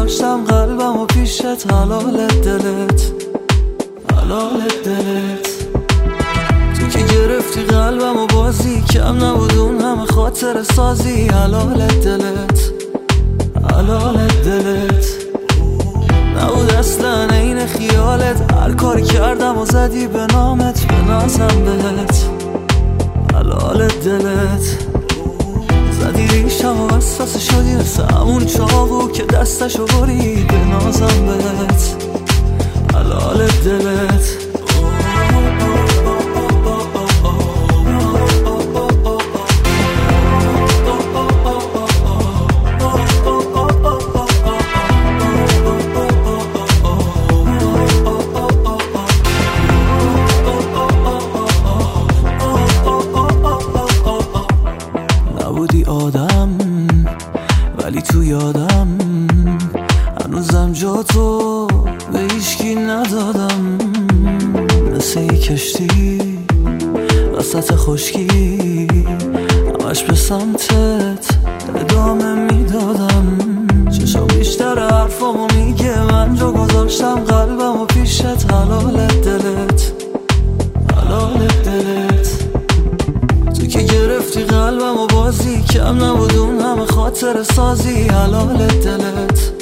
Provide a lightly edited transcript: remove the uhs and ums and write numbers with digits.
گذاشتم قلبم و پیشت، حلال دلت، حلال دلت. تو که گرفتی قلبم و بازی، کم نبود اون همه خاطر سازی، حلال دلت، حلال دلت. نبود اصلا این خیالت، هر کاری کردم و زدی به نامت، به نازم بهت، حلال دلت. زدی ریشم و حساس شدی مثل همون چاقو که دستشو برید، به نازم بهت، حلال دلت. نبودی آدم ولی تو یادم، هنوزم جا تو به هیچکی ندادم. مثل یه کشتی وسط خشکی، همش به سمتت ادامه میدادم. چشم بیشتر حرفامو میگه، من جا گذاشتم قلبم و پیشت، حلال دلت، حلال دلت. تو که گرفتی قلبم و بازی، کم نبود اون همه خاطر سازی، حلال دلت.